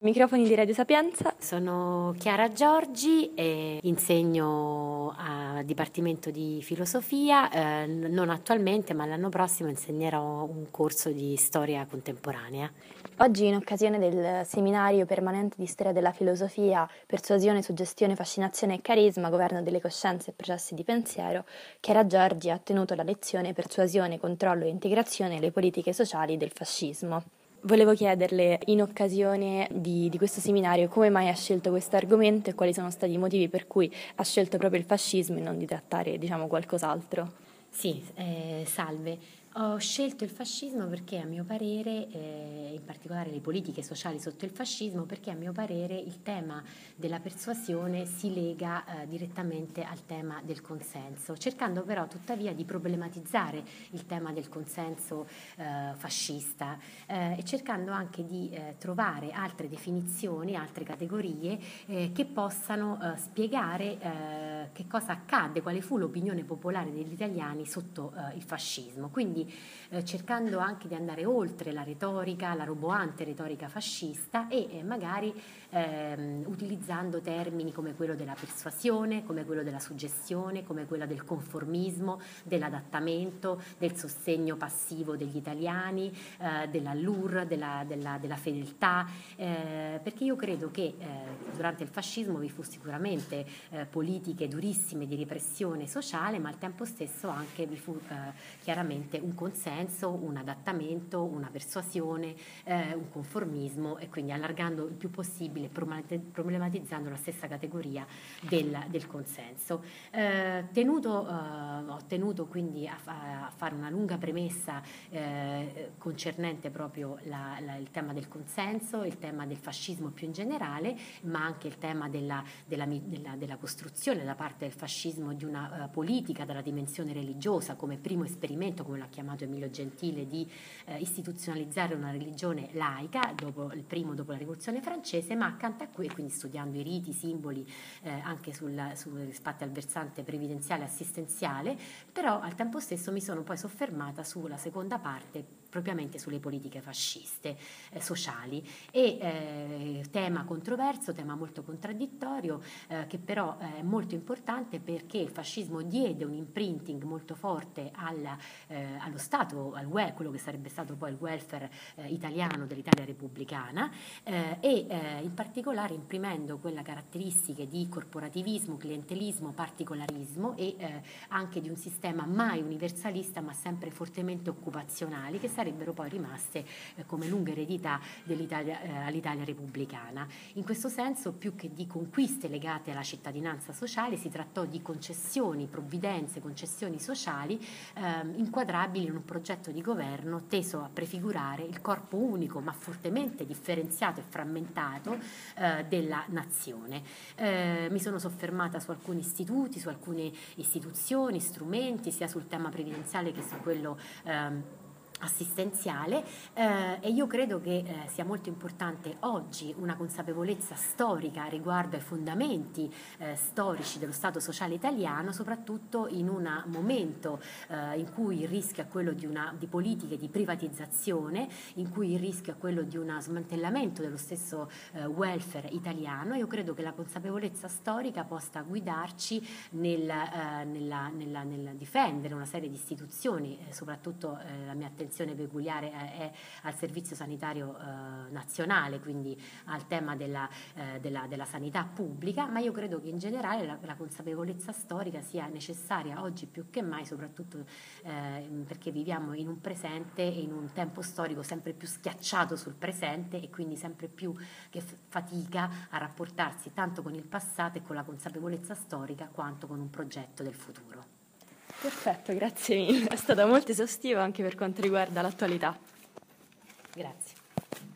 Microfoni di Radio Sapienza. Sono Chiara Giorgi e insegno a Dipartimento di Filosofia, non attualmente, ma l'anno prossimo insegnerò un corso di storia contemporanea. Oggi, in occasione del seminario permanente di storia della filosofia, persuasione, suggestione, fascinazione e carisma, governo delle coscienze e processi di pensiero, Chiara Giorgi ha tenuto la lezione Persuasione, controllo e integrazione le politiche sociali del fascismo. Volevo chiederle, in occasione di questo seminario, come mai ha scelto questo argomento e quali sono stati i motivi per cui ha scelto proprio il fascismo e non di trattare, qualcos'altro. Sì, salve. Ho scelto il fascismo perché a mio parere, in particolare le politiche sociali sotto il fascismo, perché a mio parere il tema della persuasione si lega direttamente al tema del consenso, cercando però tuttavia di problematizzare il tema del consenso fascista e cercando anche di trovare altre definizioni, altre categorie che possano spiegare che cosa accadde, quale fu l'opinione popolare degli italiani sotto il fascismo. Quindi cercando anche di andare oltre la retorica, la roboante retorica fascista e magari utilizzando termini come quello della persuasione, come quello della suggestione, come quello del conformismo, dell'adattamento, del sostegno passivo degli italiani, dell'allure, della fedeltà, perché io credo che durante il fascismo vi fu sicuramente politiche durissime di repressione sociale, ma al tempo stesso anche vi fu chiaramente un consenso, un adattamento, una persuasione, un conformismo e quindi allargando il più possibile, problematizzando la stessa categoria del consenso. Ho tenuto quindi a fare una lunga premessa concernente proprio il tema del consenso, il tema del fascismo più in generale, ma anche il tema della costruzione da parte del fascismo di una politica dalla dimensione religiosa come primo esperimento, come l'ha chiamato Emilio Gentile, di istituzionalizzare una religione laica, dopo la rivoluzione francese, ma accanto a cui, quindi studiando i riti, i simboli anche rispetto al versante previdenziale e assistenziale, però al tempo stesso mi sono poi soffermata sulla seconda parte, propriamente sulle politiche fasciste sociali e tema controverso, tema molto contraddittorio che però è molto importante perché il fascismo diede un imprinting molto forte allo Stato, quello che sarebbe stato poi il welfare italiano dell'Italia repubblicana e in particolare imprimendo quelle caratteristiche di corporativismo, clientelismo, particolarismo e anche di un sistema mai universalista ma sempre fortemente occupazionali che sarebbero poi rimaste come lunga eredità all'Italia repubblicana. In questo senso, più che di conquiste legate alla cittadinanza sociale, si trattò di concessioni, provvidenze, concessioni sociali inquadrabili in un progetto di governo teso a prefigurare il corpo unico ma fortemente differenziato e frammentato della nazione. Mi sono soffermata su alcuni istituti, su alcune istituzioni, strumenti, sia sul tema previdenziale che su quello assistenziale e io credo che sia molto importante oggi una consapevolezza storica riguardo ai fondamenti storici dello Stato sociale italiano, soprattutto in un momento in cui il rischio è quello di politiche di privatizzazione, in cui il rischio è quello di uno smantellamento dello stesso welfare italiano. Io credo che la consapevolezza storica possa guidarci nel difendere una serie di istituzioni, soprattutto la mia attenzione peculiare è al servizio sanitario nazionale, quindi al tema della sanità pubblica, ma io credo che in generale la consapevolezza storica sia necessaria oggi più che mai, soprattutto perché viviamo in un presente e in un tempo storico sempre più schiacciato sul presente e quindi sempre più che fatica a rapportarsi tanto con il passato e con la consapevolezza storica quanto con un progetto del futuro. Perfetto, grazie mille. È stata molto esaustiva anche per quanto riguarda l'attualità. Grazie.